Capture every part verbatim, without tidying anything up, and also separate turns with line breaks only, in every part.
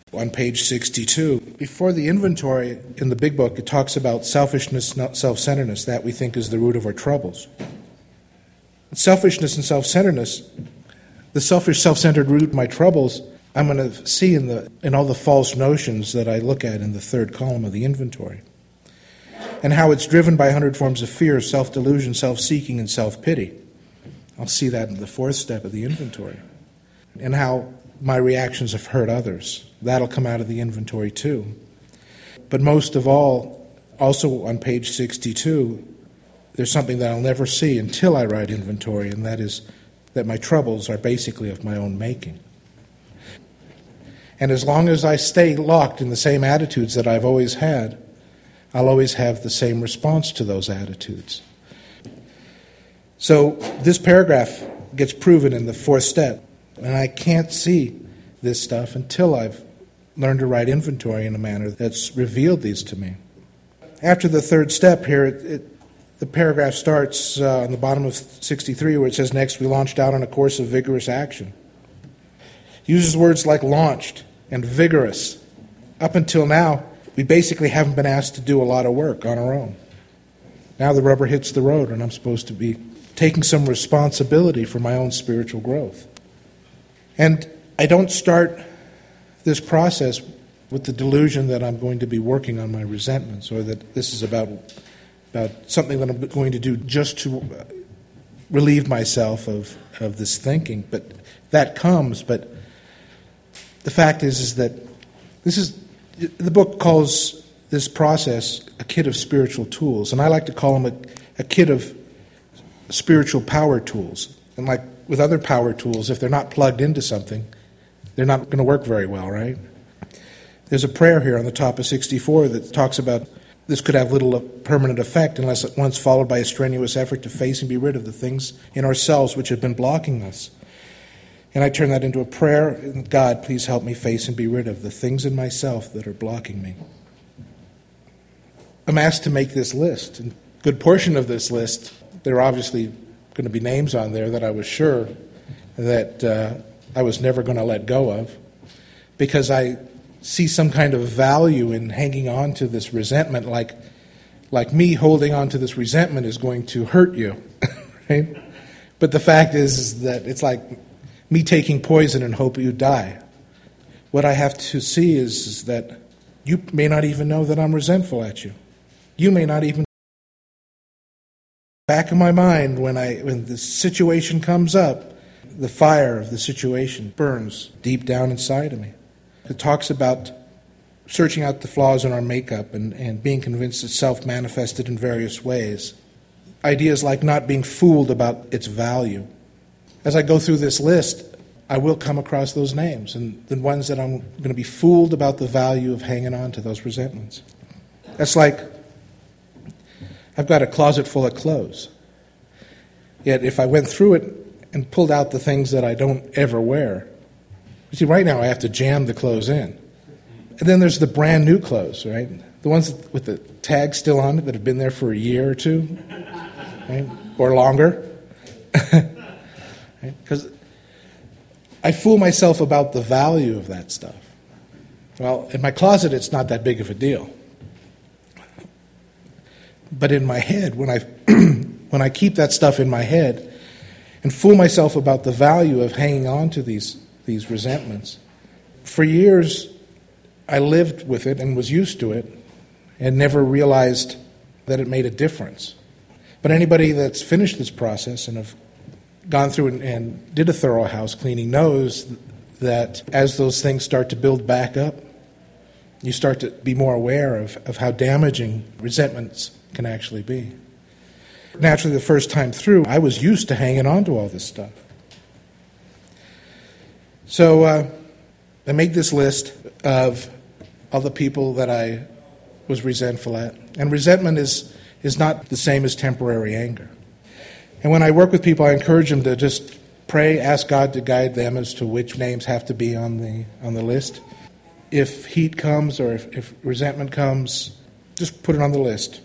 On page sixty-two, before the inventory in the big book, it talks about selfishness, not self-centeredness, that we think is the root of our troubles. Selfishness and self-centeredness, the selfish, self-centered root of my troubles, I'm going to see in the in all the false notions that I look at in the third column of the inventory. And how it's driven by a hundred forms of fear, self-delusion, self-seeking, and self-pity. I'll see that in the fourth step of the inventory. And how my reactions have hurt others. That'll come out of the inventory too. But most of all, also on page sixty-two, there's something that I'll never see until I write inventory, and that is that my troubles are basically of my own making. And as long as I stay locked in the same attitudes that I've always had, I'll always have the same response to those attitudes. So this paragraph gets proven in the fourth step, and I can't see this stuff until I've learned to write inventory in a manner that's revealed these to me. After the third step here, it, it, the paragraph starts uh, on the bottom of sixty-three where it says, next we launched out on a course of vigorous action. It uses words like launched and vigorous. Up until now, we basically haven't been asked to do a lot of work on our own. Now the rubber hits the road, and I'm supposed to be taking some responsibility for my own spiritual growth. And I don't start this process with the delusion that I'm going to be working on my resentments, or that this is about, about something that I'm going to do just to relieve myself of, of this thinking. But that comes, but the fact is, is that this is, the book calls this process a kit of spiritual tools, and I like to call them a, a kit of spiritual power tools. And like with other power tools, if they're not plugged into something, they're not going to work very well, right? There's a prayer here on the top of sixty-four that talks about this could have little permanent effect unless at once followed by a strenuous effort to face and be rid of the things in ourselves which have been blocking us. And I turn that into a prayer, God, please help me face and be rid of the things in myself that are blocking me. I'm asked to make this list, and a good portion of this list, there are obviously going to be names on there that I was sure that uh, I was never going to let go of, because I see some kind of value in hanging on to this resentment, like like me holding on to this resentment is going to hurt you, right? But the fact is, is that it's like me taking poison and hope you die. What I have to see is, is that you may not even know that I'm resentful at you. You may not even. Back in my mind, when I when the situation comes up, the fire of the situation burns deep down inside of me. It talks about searching out the flaws in our makeup and, and being convinced it's self-manifested in various ways. Ideas like not being fooled about its value. As I go through this list, I will come across those names, and the ones that I'm going to be fooled about the value of hanging on to those resentments. That's like, I've got a closet full of clothes. Yet if I went through it and pulled out the things that I don't ever wear, you see, right now I have to jam the clothes in. And then there's the brand new clothes, right? The ones with the tag still on it that have been there for a year or two, right? Or longer. Because right? I fool myself about the value of that stuff. Well, in my closet, it's not that big of a deal. But in my head, when I when I keep that stuff in my head and fool myself about the value of hanging on to these these resentments, for years I lived with it and was used to it and never realized that it made a difference. But anybody that's finished this process and have gone through and, and did a thorough house cleaning knows that as those things start to build back up, you start to be more aware of, of how damaging resentments can actually be. Naturally, the first time through, I was used to hanging on to all this stuff. So uh, I made this list of all the people that I was resentful at. And resentment is, is not the same as temporary anger. And when I work with people, I encourage them to just pray, ask God to guide them as to which names have to be on the on the list. If heat comes or if, if resentment comes, just put it on the list.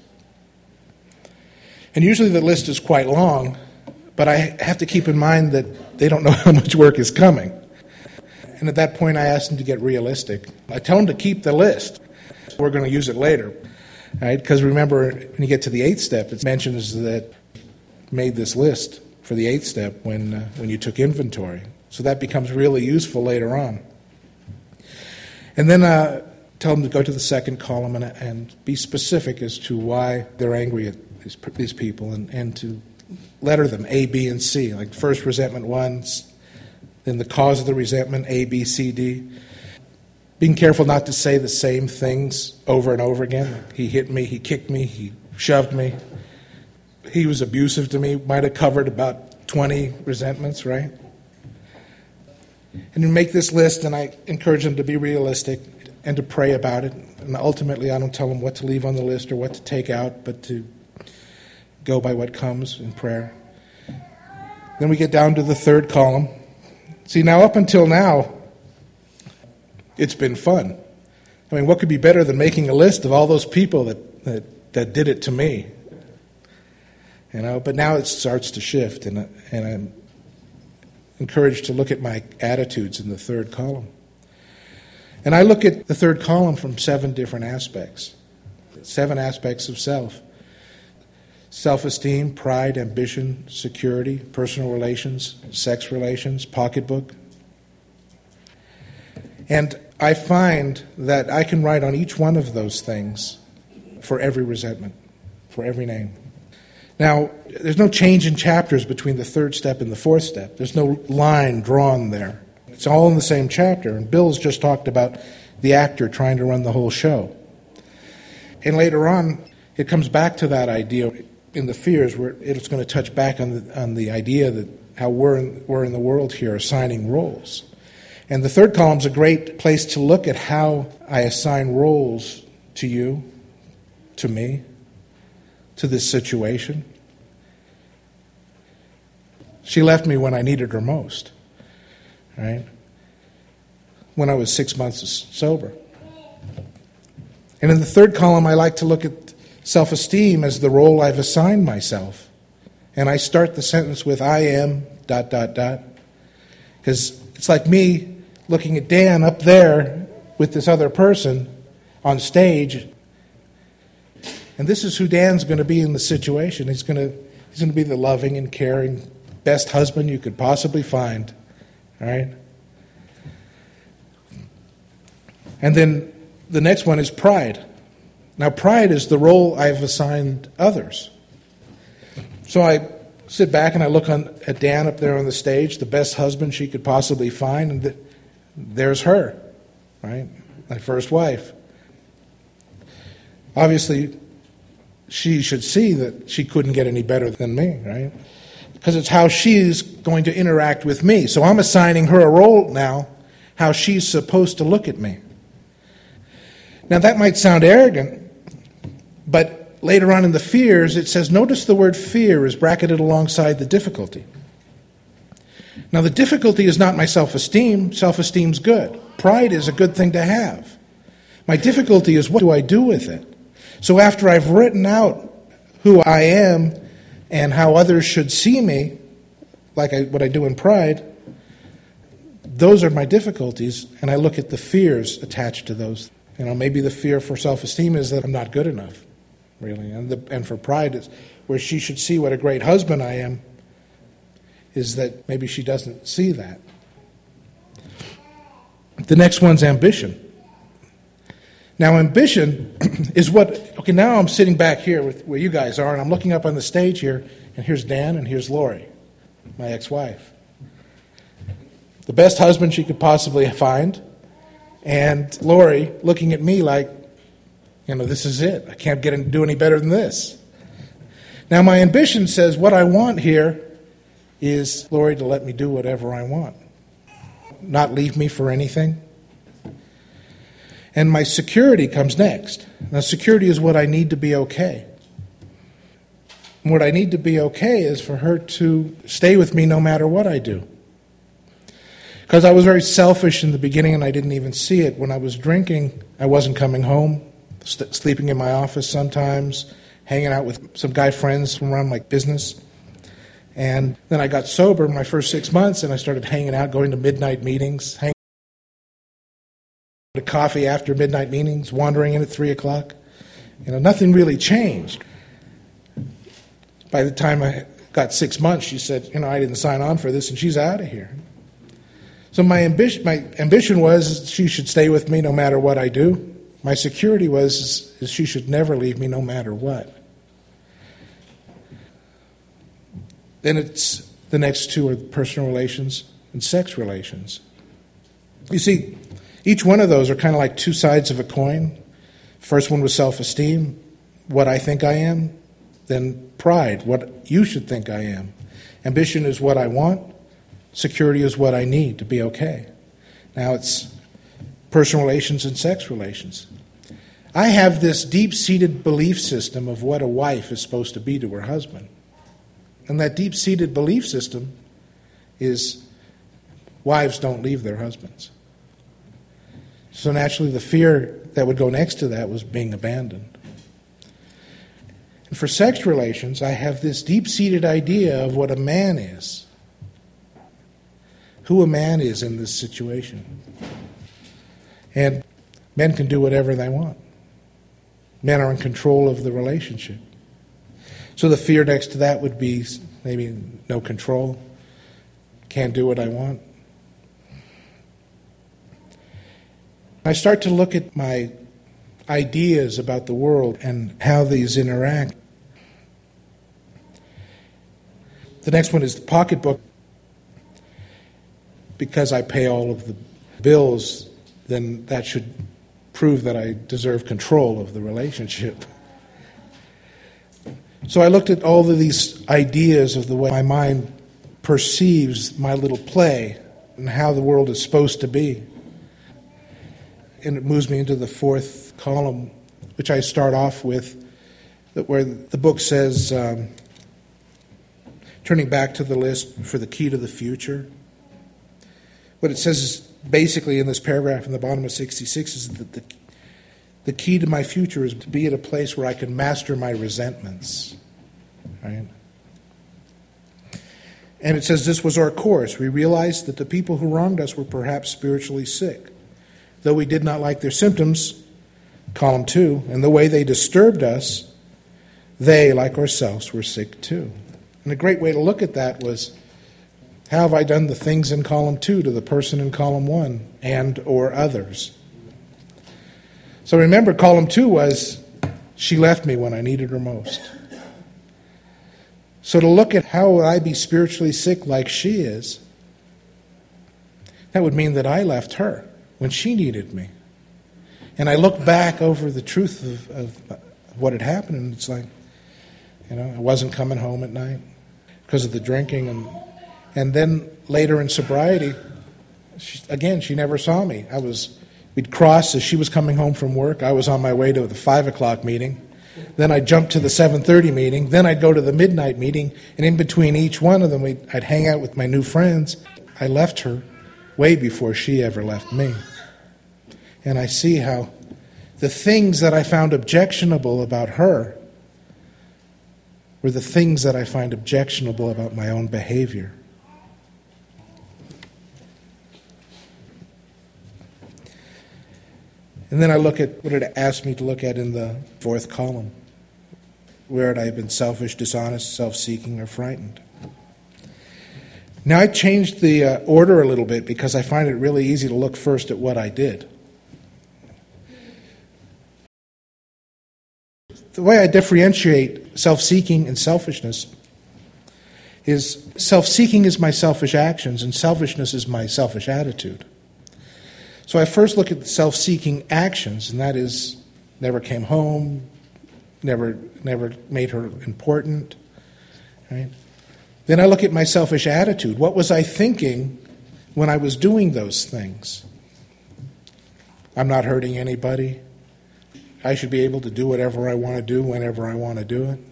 And usually the list is quite long, but I have to keep in mind that they don't know how much work is coming. And And at that point, I asked him to get realistic. I tell him to keep the list. We're going to use it later. Right? Because remember, when you get to the eighth step, it mentions that made this list for the eighth step when uh, when you took inventory. So that becomes really useful later on. And then uh, tell them to go to the second column and, and be specific as to why they're angry at these, these people, and, and to letter them A, B, and C. Like first resentment one, then the cause of the resentment, A, B, C, D. Being careful not to say the same things over and over again. Like, he hit me, he kicked me, he shoved me. He was abusive to me. Might have covered about twenty resentments, right? And you make this list, and I encourage them to be realistic and to pray about it. And ultimately, I don't tell them what to leave on the list or what to take out, but to go by what comes in prayer. Then we get down to the third column. See, now up until now, it's been fun. I mean, what could be better than making a list of all those people that, that, that did it to me? You know, but now it starts to shift, and, and I'm encouraged to look at my attitudes in the third column. And I look at the third column from seven different aspects. Seven aspects of self. Self-esteem, pride, ambition, security, personal relations, sex relations, pocketbook. And I find that I can write on each one of those things for every resentment, for every name. Now, there's no change in chapters between the third step and the fourth step. There's no line drawn there. It's all in the same chapter. And Bill's just talked about the actor trying to run the whole show. And later on, it comes back to that idea in the fears, where it's going to touch back on the, on the idea that how we're in, we're in the world here assigning roles. And the third column is a great place to look at how I assign roles to you, to me, to this situation. She left me when I needed her most, right? When I was six months sober. And in the third column, I like to look at self-esteem as the role I've assigned myself. And I start the sentence with I am, dot, dot, dot. Because it's like me looking at Dan up there with this other person on stage. And this is who Dan's going to be in the situation. He's going to he's going to be the loving and caring best husband you could possibly find. All right? And then the next one is pride. Now, pride is the role I've assigned others. So I sit back and I look on, at Dan up there on the stage, the best husband she could possibly find, and th- there's her, right? My first wife. Obviously, she should see that she couldn't get any better than me, right? Because it's how she's going to interact with me. So I'm assigning her a role now, how she's supposed to look at me. Now, that might sound arrogant, but later on in the fears, it says, notice the word fear is bracketed alongside the difficulty. Now, the difficulty is not my self-esteem. Self-esteem's good. Pride is a good thing to have. My difficulty is, what do I do with it? So after I've written out who I am and how others should see me, like I, what I do in pride, those are my difficulties, and I look at the fears attached to those. You know, maybe the fear for self-esteem is that I'm not good enough, really. And, the, and for pride, is where she should see what a great husband I am, is that maybe she doesn't see that. The next one's ambition. Now, ambition is what, okay, now I'm sitting back here with where you guys are, and I'm looking up on the stage here, and here's Dan, and here's Lori, my ex-wife. The best husband she could possibly find, and Lori looking at me like, you know, this is it. I can't get to do any better than this. Now, my ambition says what I want here is Lori to let me do whatever I want, not leave me for anything. And my security comes next. Now, security is what I need to be okay. And what I need to be okay is for her to stay with me no matter what I do. Because I was very selfish in the beginning and I didn't even see it. When I was drinking, I wasn't coming home, st- sleeping in my office sometimes, hanging out with some guy friends from around my business. And then I got sober in my first six months and I started hanging out, going to midnight meetings, hanging The coffee after midnight meetings, wandering in at three o'clock. You know, nothing really changed. By the time I got six months, she said, you know, I didn't sign on for this, and she's out of here. So my ambition, my ambition was she should stay with me no matter what I do. My security was is she should never leave me no matter what. Then it's the next two are personal relations and sex relations. You see, each one of those are kind of like two sides of a coin. First one was self-esteem, what I think I am. Then pride, what you should think I am. Ambition is what I want. Security is what I need to be okay. Now it's personal relations and sex relations. I have this deep-seated belief system of what a wife is supposed to be to her husband. And that deep-seated belief system is wives don't leave their husbands. So naturally the fear that would go next to that was being abandoned. And for sex relations, I have this deep-seated idea of what a man is. Who a man is in this situation. And men can do whatever they want. Men are in control of the relationship. So the fear next to that would be maybe no control, can't do what I want. I start to look at my ideas about the world and how these interact. The next one is the pocketbook. Because I pay all of the bills, then that should prove that I deserve control of the relationship. So I looked at all of these ideas of the way my mind perceives my little play and how the world is supposed to be. And it moves me into the fourth column, which I start off with, where the book says, um, turning back to the list for the key to the future. What it says is basically in this paragraph in the bottom of sixty-six is that the, the key to my future is to be at a place where I can master my resentments. Right? And it says this was our course. We realized that the people who wronged us were perhaps spiritually sick. Though we did not like their symptoms, column two, and the way they disturbed us, they, like ourselves, were sick too. And a great way to look at that was, how have I done the things in column two to the person in column one and or others? So remember, column two was, she left me when I needed her most. So to look at how would I be spiritually sick like she is, that would mean that I left her when she needed me. And I look back over the truth of, of what had happened, and it's like, you know, I wasn't coming home at night because of the drinking. And and then later in sobriety, she, again, she never saw me. I was, we'd cross as she was coming home from work. I was on my way to the five o'clock meeting. Then I'd jump to the seven thirty meeting. Then I'd go to the midnight meeting. And in between each one of them, we'd, I'd hang out with my new friends. I left her way before she ever left me. And I see how the things that I found objectionable about her were the things that I find objectionable about my own behavior. And then I look at what it asked me to look at in the fourth column. Where had I been selfish, dishonest, self-seeking, or frightened? Now I changed the uh, order a little bit because I find it really easy to look first at what I did. The way I differentiate self-seeking and selfishness is self-seeking is my selfish actions and selfishness is my selfish attitude. So I first look at the self-seeking actions, and that is never came home, never never made her important. Right? Then I look at my selfish attitude. What was I thinking when I was doing those things? I'm not hurting anybody. I should be able to do whatever I want to do whenever I want to do it.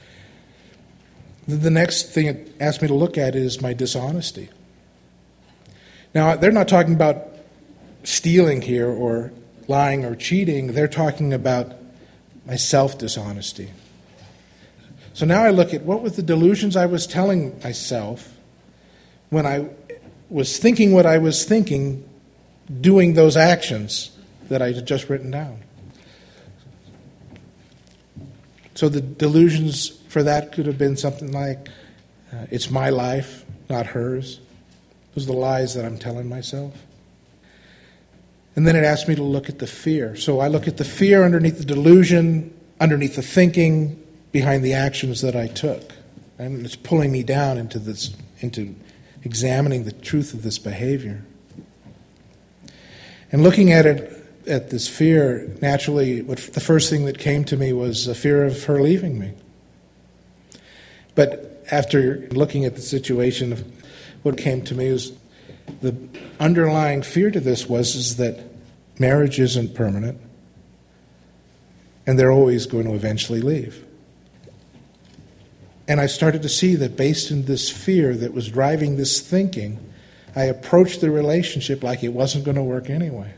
The next thing it asked me to look at is my dishonesty. Now, they're not talking about stealing here or lying or cheating. They're talking about my self-dishonesty. So now I look at what were the delusions I was telling myself when I was thinking what I was thinking, doing those actions that I had just written down. So the delusions for that could have been something like, uh, it's my life, not hers. Those are the lies that I'm telling myself. And then it asked me to look at the fear. So I look at the fear underneath the delusion, underneath the thinking, behind the actions that I took. And it's pulling me down into this, into examining the truth of this behavior. And looking at it, at this fear, naturally, what, the first thing that came to me was the fear of her leaving me. But after looking at the situation, what came to me was the underlying fear to this was is that marriage isn't permanent, and they're always going to eventually leave. And I started to see that based in this fear that was driving this thinking, I approached the relationship like it wasn't going to work anyway.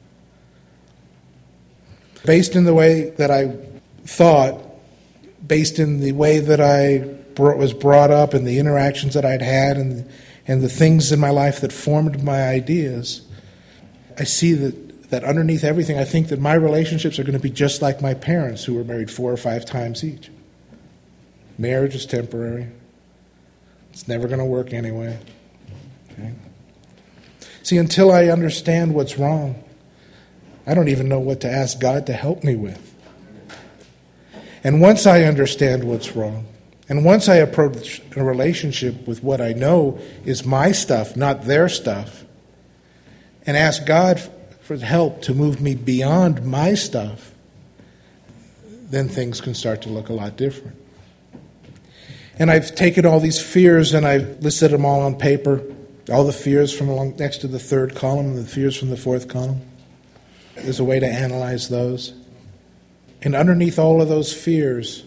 Based in the way that I thought, based in the way that I brought, was brought up and the interactions that I'd had and, and the things in my life that formed my ideas, I see that, that underneath everything, I think that my relationships are going to be just like my parents who were married four or five times each. Marriage is temporary. It's never going to work anyway. Okay? See, until I understand what's wrong, I don't even know what to ask God to help me with. And once I understand what's wrong, and once I approach a relationship with what I know is my stuff, not their stuff, and ask God for help to move me beyond my stuff, then things can start to look a lot different. And I've taken all these fears and I've listed them all on paper, all the fears from along next to the third column and the fears from the fourth column. There's a way to analyze those. And underneath all of those fears,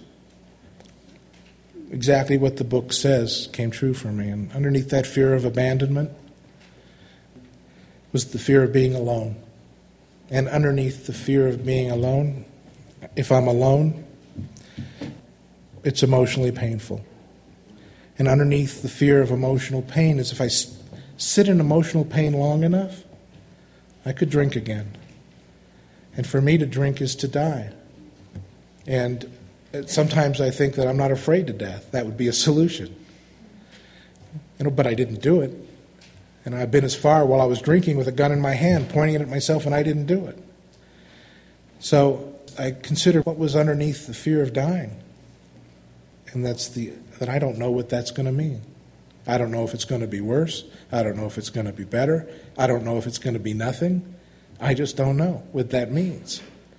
exactly what the book says came true for me. And underneath that fear of abandonment was the fear of being alone. And underneath the fear of being alone, if I'm alone, it's emotionally painful. And underneath the fear of emotional pain is if I sit in emotional pain long enough, I could drink again. And for me to drink is to die. And sometimes I think that I'm not afraid to death. That would be a solution. You know, but I didn't do it. And I've been as far while I was drinking with a gun in my hand, pointing it at myself, and I didn't do it. So I considered what was underneath the fear of dying. And that's the that I don't know what that's going to mean. I don't know if it's going to be worse. I don't know if it's going to be better. I don't know if it's going to be nothing. I just don't know what that means.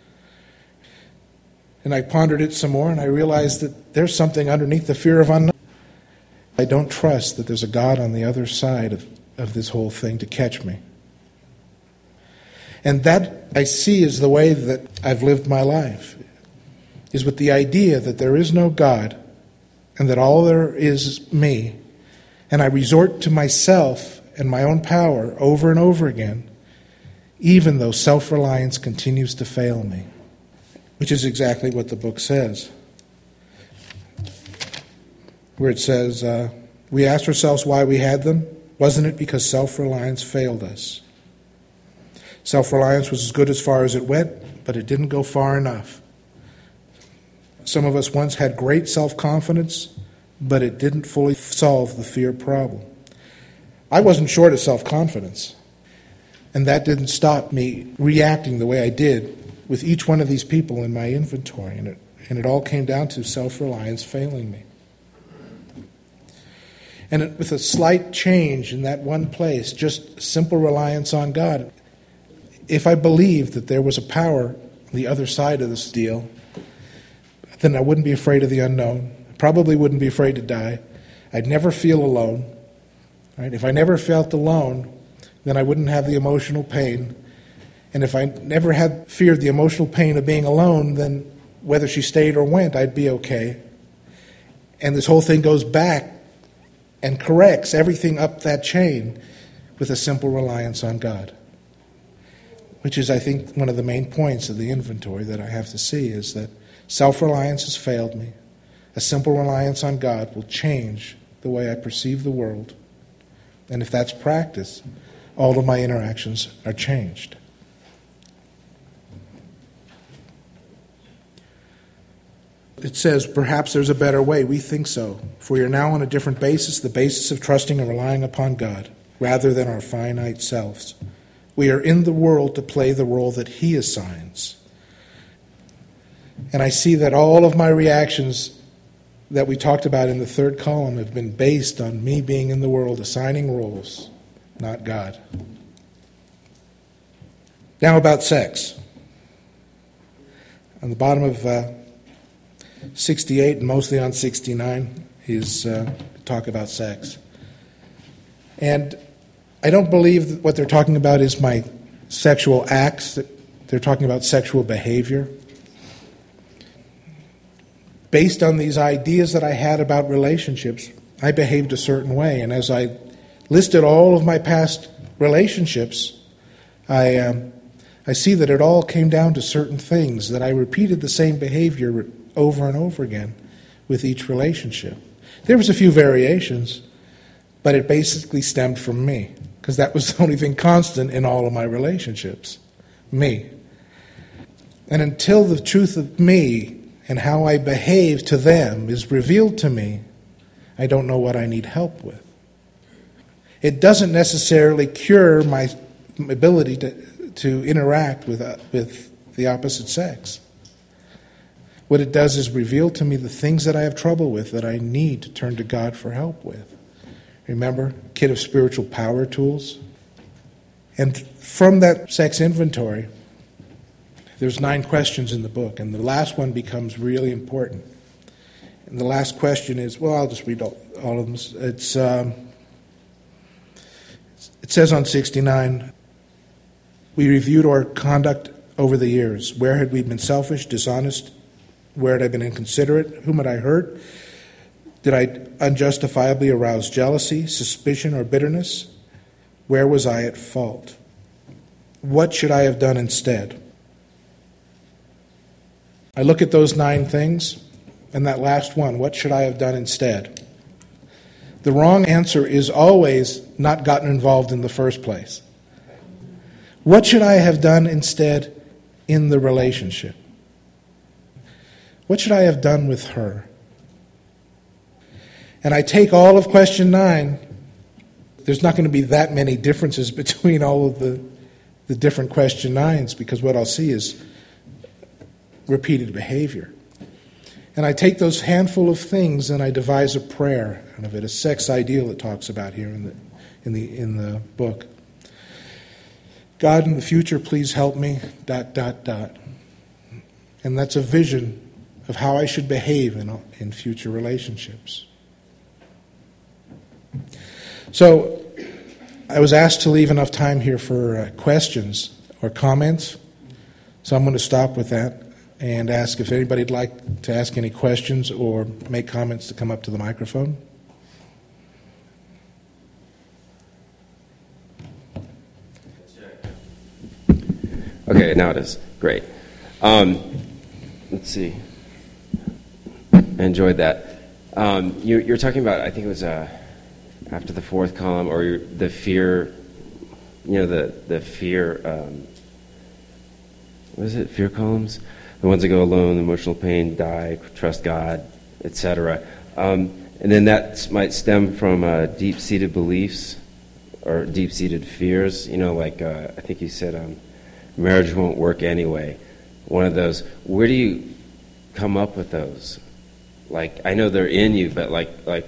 And I pondered it some more, and I realized that there's something underneath the fear of unknown. I don't trust that there's a God on the other side of, of this whole thing to catch me. And that I see is the way that I've lived my life, is with the idea that there is no God and that all there is me, and I resort to myself and my own power over and over again, even though self-reliance continues to fail me, which is exactly what the book says, where it says, uh, we asked ourselves why we had them. Wasn't it because self-reliance failed us? Self-reliance was as good as far as it went, but it didn't go far enough. Some of us once had great self-confidence, but it didn't fully solve the fear problem. I wasn't short of self-confidence, and that didn't stop me reacting the way I did with each one of these people in my inventory, and it, and it all came down to self-reliance failing me. And it, with a slight change in that one place, just simple reliance on God, if I believed that there was a power on the other side of this deal, then I wouldn't be afraid of the unknown. I probably wouldn't be afraid to die. I'd never feel alone. Right? If I never felt alone, then I wouldn't have the emotional pain. And if I never had feared the emotional pain of being alone, then whether she stayed or went, I'd be okay. And this whole thing goes back and corrects everything up that chain with a simple reliance on God. Which is, I think, one of the main points of the inventory that I have to see is that self-reliance has failed me. A simple reliance on God will change the way I perceive the world. And if that's practice, all of my interactions are changed. it says, perhaps there's a better way. We think so. For we are now on a different basis, the basis of trusting and relying upon God, rather than our finite selves. We are in the world to play the role that He assigns. And I see that all of my reactions that we talked about in the third column have been based on me being in the world, assigning roles, not God. Now about sex. On the bottom of uh, sixty-eight and mostly on sixty-nine is uh, talk about sex. And I don't believe that what they're talking about is my sexual acts. They're talking about sexual behavior. Based on these ideas that I had about relationships, I behaved a certain way. And as I listed all of my past relationships, I um, I see that it all came down to certain things, that I repeated the same behavior over and over again with each relationship. There was a few variations, but it basically stemmed from me, because that was the only thing constant in all of my relationships, me. And until the truth of me and how I behave to them is revealed to me, I don't know what I need help with. It doesn't necessarily cure my ability to, to interact with, uh, with the opposite sex. What it does is reveal to me the things that I have trouble with that I need to turn to God for help with. Remember, kit of spiritual power tools? And from that sex inventory, there's nine questions in the book, and the last one becomes really important. And the last question is, well, I'll just read all, all of them. It's um, it says on sixty-nine, we reviewed our conduct over the years. Where had we been selfish, dishonest? Where had I been inconsiderate? Whom had I hurt? Did I unjustifiably arouse jealousy, suspicion, or bitterness? Where was I at fault? What should I have done instead? I look at those nine things, and that last one, what should I have done instead? The wrong answer is always not gotten involved in the first place. What should I have done instead in the relationship? What should I have done with her? And I take all of question nine. There's not going to be that many differences between all of the, the different question nines, because what I'll see is repeated behavior. And I take those handful of things and I devise a prayer out of it, a sex ideal it talks about here in the in the in the book. God, in the future, please help me, dot, dot, dot. And that's a vision of how I should behave in, in future relationships. So I was asked to leave enough time here for uh, questions or comments. So I'm going to stop with that and ask if anybody'd like to ask any questions or make comments to come up to the microphone.
Okay, now it is. Great. Um, let's see. I enjoyed that. Um, you, you're talking about, I think it was uh, after the fourth column, or your, the fear, you know, the, the fear, um, what is it, fear columns? The ones that go alone, emotional pain, die, trust God, et cetera. Um, and then that might stem from uh, deep-seated beliefs or deep-seated fears. You know, like uh, I think you said um, marriage won't work anyway. One of those. Where do you come up with those? Like, I know they're in you, but like, like,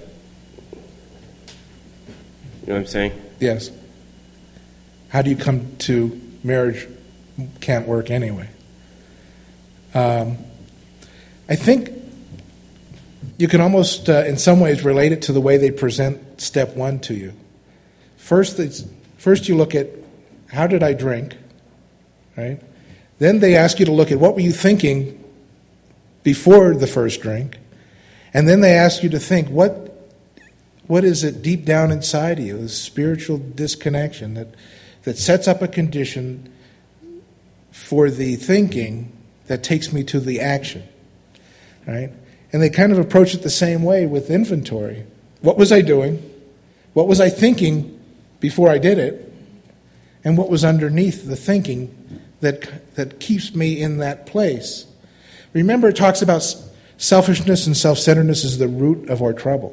you know what I'm saying?
Yes. How do you come to marriage can't work anyway? Um, I think you can almost, uh, in some ways, relate it to the way they present step one to you. First, it's, first you look at, how did I drink? Right? Then they ask you to look at what were you thinking before the first drink? And then they ask you to think, what what is it deep down inside of you, this spiritual disconnection that, that sets up a condition for the thinking that takes me to the action, right? And they kind of approach it the same way with inventory. What was I doing? What was I thinking before I did it? And what was underneath the thinking that that keeps me in that place? Remember, it talks about Selfishness and self-centeredness is the root of our trouble.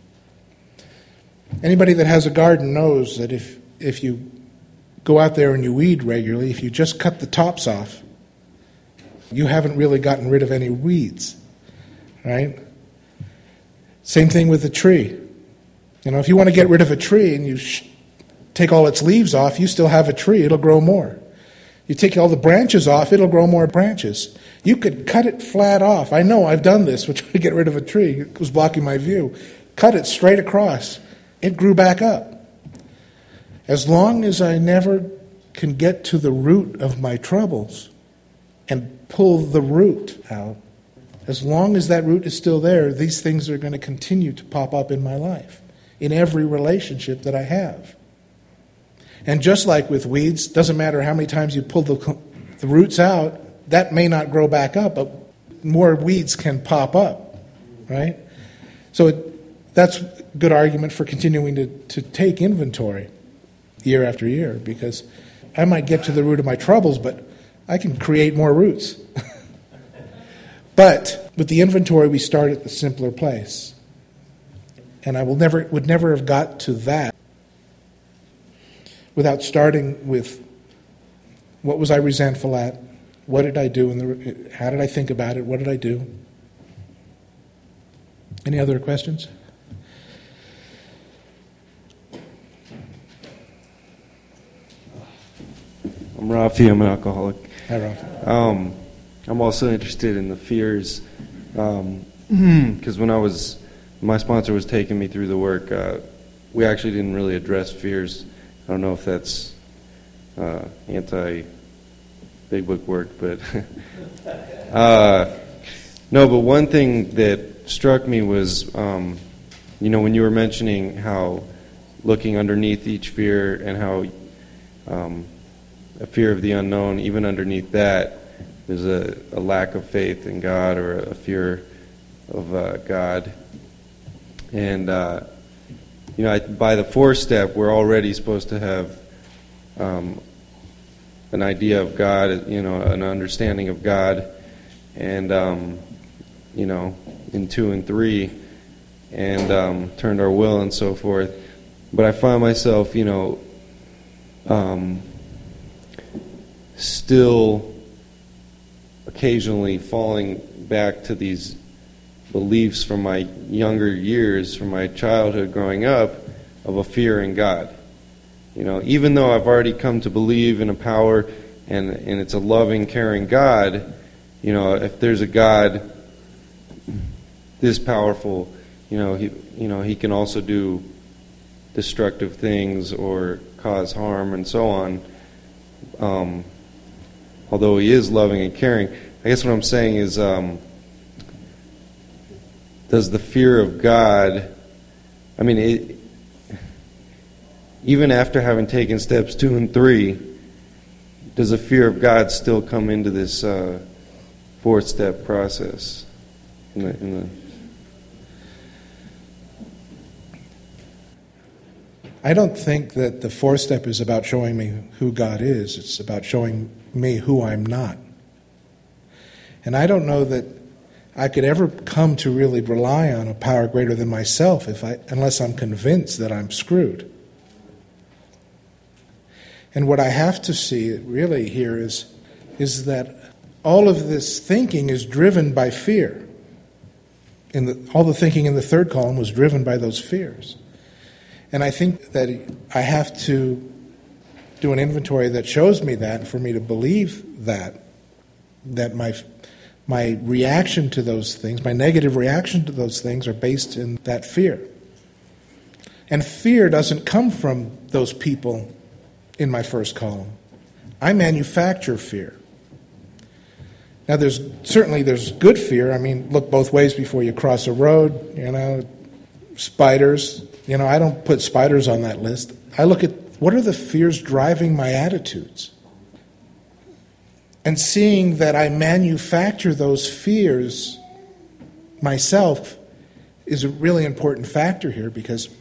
Anybody that has a garden knows that if, if you go out there and you weed regularly, if you just cut the tops off, you haven't really gotten rid of any weeds, right? Same thing with the tree. You know, if you want to get rid of a tree and you sh- take all its leaves off, you still have a tree. It'll grow more. You take all the branches off, it'll grow more branches. You could cut it flat off. I know, I've done this. We're trying to get rid of a tree. It was blocking my view. Cut it straight across. It grew back up. As long as I never can get to the root of my troubles and pull the root out, as long as that root is still there, these things are going to continue to pop up in my life, in every relationship that I have. And just like with weeds, doesn't matter how many times you pull the, the roots out, that may not grow back up, but more weeds can pop up, right? So it, that's a good argument for continuing to, to take inventory year after year, because I might get to the root of my troubles, but I can create more roots. But with the inventory, we start at the simpler place. And I will never would never have got to that without starting with what was I resentful at? What did I do? In the, how did I think about it? What did I do? Any other questions?
I'm Rafi. I'm an alcoholic.
Hi, Rafi.
Um, I'm also interested in the fears, because um, when I was, my sponsor was taking me through the work, uh, we actually didn't really address fears. I don't know if that's uh, anti-big book work, but uh, no. But one thing that struck me was, um, you know, when you were mentioning how looking underneath each fear and how um, a fear of the unknown, even underneath that, there's a, a lack of faith in God or a fear of uh, God. And, uh, you know, I, by the fourth step, we're already supposed to have um, an idea of God, you know, an understanding of God. And, um, you know, in two and three, and um, turned our will and so forth. But I find myself, you know, um, still occasionally falling back to these beliefs from my younger years, from my childhood growing up, of a fear in God. You know, even though I've already come to believe in a power and and it's a loving, caring God, you know, if there's a God this powerful, you know, he you know, he can also do destructive things or cause harm and so on. Um, although he is loving and caring, I guess what I'm saying is, um, does the fear of God, I mean, it, even after having taken steps two and three, does the fear of God still come into this uh, fourth step process? In the, in the
I don't think that the fourth step is about showing me who God is. It's about showing me who I'm not. And I don't know that I could ever come to really rely on a power greater than myself if I, unless I'm convinced that I'm screwed. And what I have to see really here is, is that all of this thinking is driven by fear. In the, all the thinking in the third column was driven by those fears. And I think that I have to do an inventory that shows me that, for me to believe that, that my my reaction to those things, my negative reaction to those things are based in that fear. And fear doesn't come from those people in my first column. I manufacture fear. Now, there's certainly there's good fear. I mean, look both ways before you cross a road, you know, spiders. You know, I don't put spiders on that list. I look at what are the fears driving my attitudes. And seeing that I manufacture those fears myself is a really important factor here, because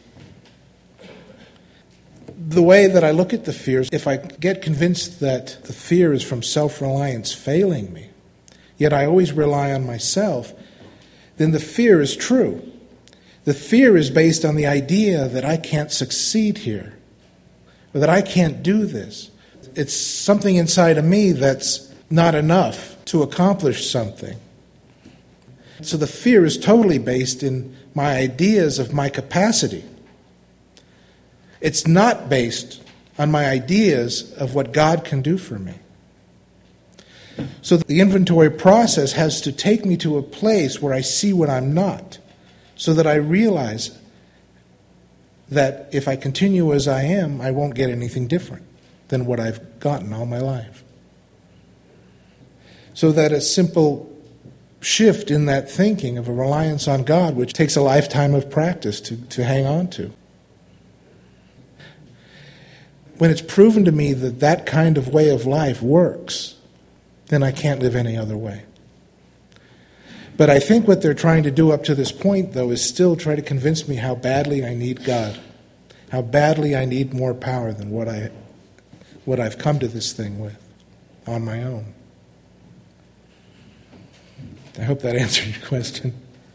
the way that I look at the fears, if I get convinced that the fear is from self-reliance failing me, yet I always rely on myself, then the fear is true. The fear is based on the idea that I can't succeed here, or that I can't do this. It's something inside of me that's not enough to accomplish something. So the fear is totally based in my ideas of my capacity. It's not based on my ideas of what God can do for me. So the inventory process has to take me to a place where I see what I'm not, so that I realize that if I continue as I am, I won't get anything different than what I've gotten all my life. So that a simple shift in that thinking of a reliance on God, which takes a lifetime of practice to, to hang on to. When it's proven to me that that kind of way of life works, then I can't live any other way. But I think what they're trying to do up to this point, though, is still try to convince me how badly I need God, how badly I need more power than what I, what I've come to this thing with on my own. I hope that answered your question.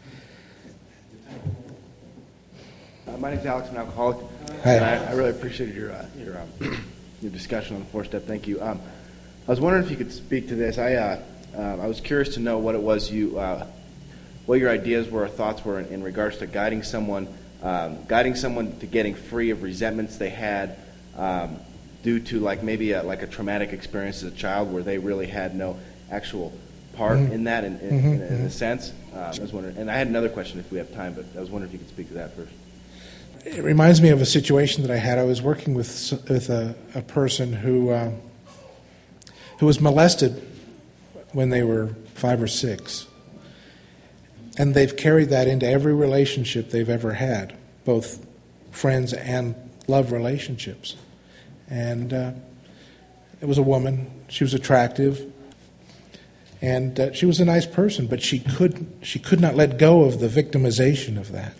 Uh, my name's Alex. I'm an alcoholic.
Hi.
And I, I really appreciated your uh, your um, your discussion on the four-step. Thank you. Um, I was wondering if you could speak to this. I uh, uh, I was curious to know what it was you, uh, what your ideas were or thoughts were in, in regards to guiding someone, um, guiding someone to getting free of resentments they had um, due to like maybe a, like a traumatic experience as a child where they really had no actual part mm-hmm. in that, in, in, mm-hmm. in, in a sense. Um, I was wondering, and I had another question if we have time, but I was wondering if you could speak to that first.
It reminds me of a situation that I had. I was working with with a, a person who uh, who was molested when they were five or six, and they've carried that into every relationship they've ever had, both friends and love relationships. And uh, it was a woman. She was attractive. And uh, she was a nice person, but she could she could not let go of the victimization of that.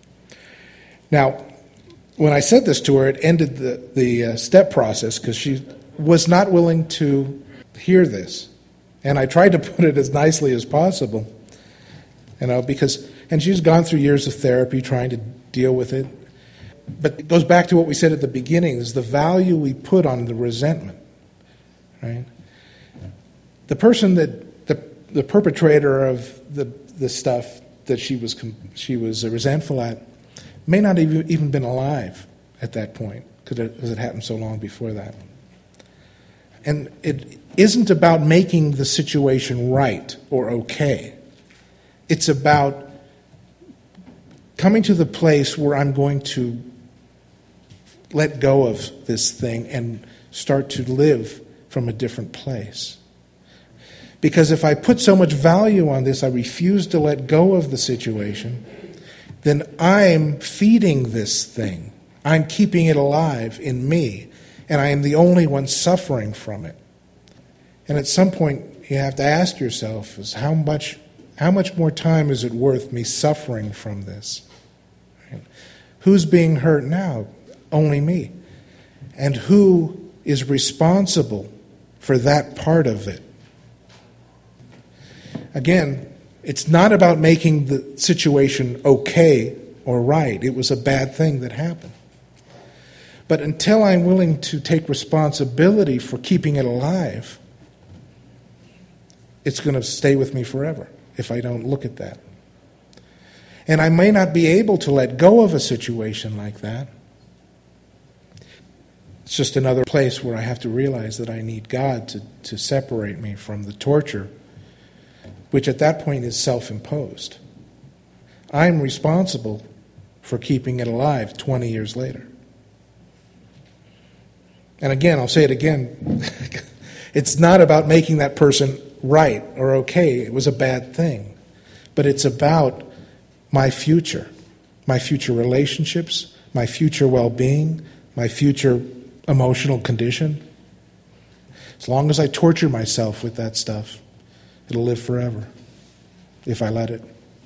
Now, when I said this to her, it ended the, the uh, step process because she was not willing to hear this. And I tried to put it as nicely as possible, you know, because, and she's gone through years of therapy trying to deal with it. But it goes back to what we said at the beginning, is the value we put on the resentment, right? The person that, the, the perpetrator of the, the stuff that she was, she was resentful at, may not have even, even been alive at that point, because it, it happened so long before that. And it isn't about making the situation right or okay. It's about coming to the place where I'm going to let go of this thing and start to live from a different place. Because if I put so much value on this, I refuse to let go of the situation, then I'm feeding this thing. I'm keeping it alive in me, and I am the only one suffering from it. And at some point, you have to ask yourself, is how much, how much more time is it worth me suffering from this? Right? Who's being hurt now? Only me. And who is responsible for that part of it? Again, it's not about making the situation okay or right. It was a bad thing that happened. But until I'm willing to take responsibility for keeping it alive, it's going to stay with me forever if I don't look at that. And I may not be able to let go of a situation like that. It's just another place where I have to realize that I need God to, to separate me from the torture, which at that point is self-imposed. I'm responsible for keeping it alive twenty years later. And again, I'll say it again, it's not about making that person right or okay. It was a bad thing. But it's about my future, my future relationships, my future well-being, my future emotional condition. As long as I torture myself with that stuff, it'll live forever if I let it.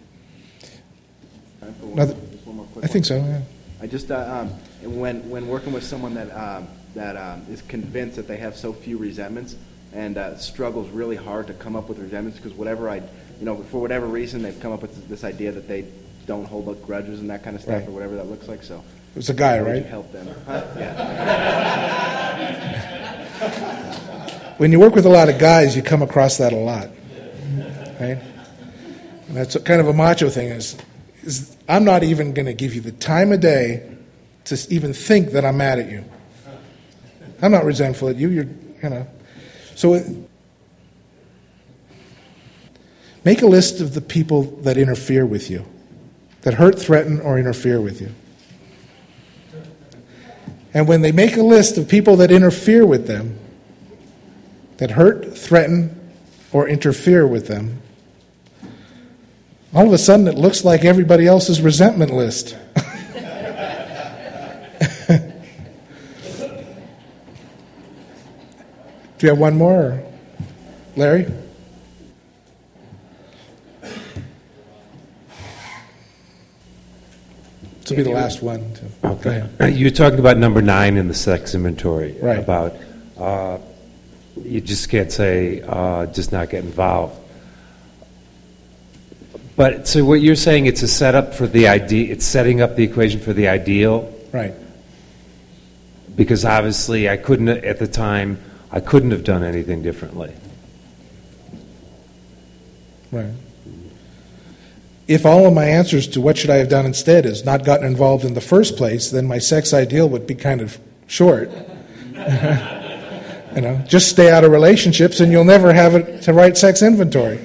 Another,
just one more quick
I think
one.
so, yeah.
I just, uh, um, when when working with someone that um, that um, is convinced that they have so few resentments, and uh, struggles really hard to come up with redemption because whatever I, you know, for whatever reason they've come up with this idea that they don't hold up grudges and that kind of stuff,
right.
or whatever that looks like. So
it was a guy,
how would
right?
you help them? Huh? Yeah.
When you work with a lot of guys, you come across that a lot, right? And that's kind of a macho thing. Is, is I'm not even going to give you the time of day to even think that I'm mad at you. I'm not resentful at you. You're, you know. So it, make a list of the people that interfere with you, that hurt, threaten, or interfere with you. And when they make a list of people that interfere with them, that hurt, threaten, or interfere with them, all of a sudden it looks like everybody else's resentment list. Do you have one more, or Larry? This will be the last one. To,
okay. Go ahead. You're talking about number nine in the sex inventory.
Right.
About uh, you just can't say, uh, just not get involved. But so what you're saying, it's a setup for the idea. It's setting up the equation for the ideal.
Right.
Because obviously, I couldn't at the time. I couldn't have done anything differently.
Right. If all of my answers to what should I have done instead is not gotten involved in the first place, then my sex ideal would be kind of short. You know, just stay out of relationships and you'll never have it to right sex inventory.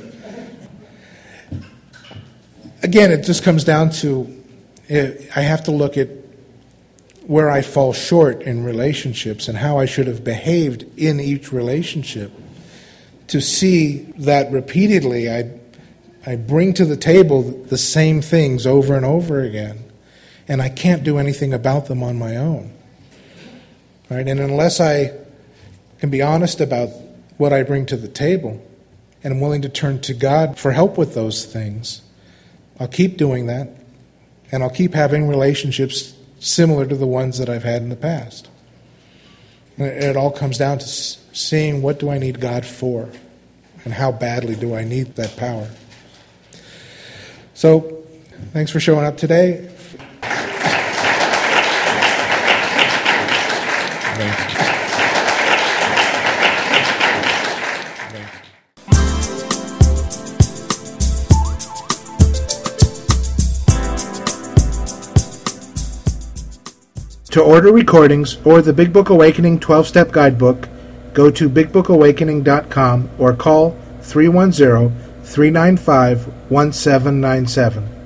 Again, it just comes down to I have to look at where I fall short in relationships and how I should have behaved in each relationship to see that repeatedly I I bring to the table the same things over and over again, and I can't do anything about them on my own. Right? And unless I can be honest about what I bring to the table and I'm willing to turn to God for help with those things, I'll keep doing that, and I'll keep having relationships similar to the ones that I've had in the past. And it all comes down to seeing what do I need God for and how badly do I need that power. So, thanks for showing up today. To order recordings or the Big Book Awakening twelve-Step Guidebook, go to big book awakening dot com or call three one zero, three nine five, one seven nine seven.